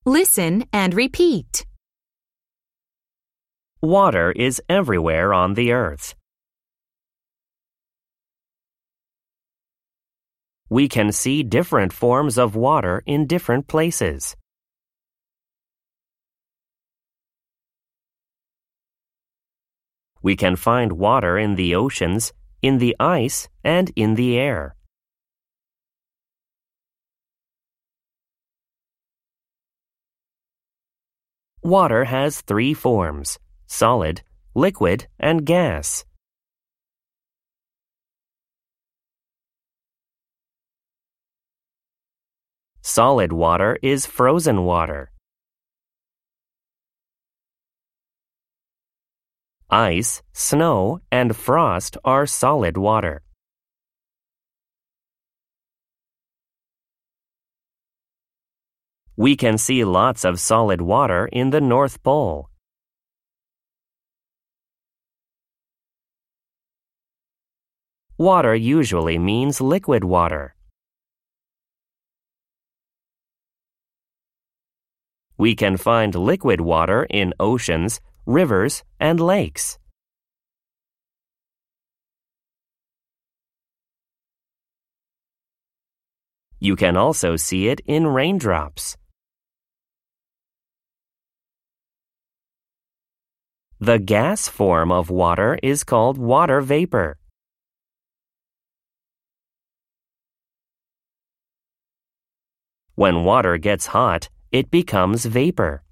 Listen and repeat. Water is everywhere on the earth. We can see different forms of water in different places. We can find water in the oceans, in the ice, and in the air. Water has three forms: solid, liquid, and gas. Solid water is frozen water. Ice, snow, and frost are solid water. We can see lots of solid water in the North Pole. Water usually means liquid water. We can find liquid water in oceans, rivers, and lakes. You can also see it in raindrops. The gas form of water is called water vapor. When water gets hot, it becomes vapor.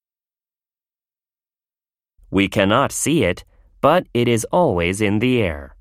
We cannot see it, but it is always in the air.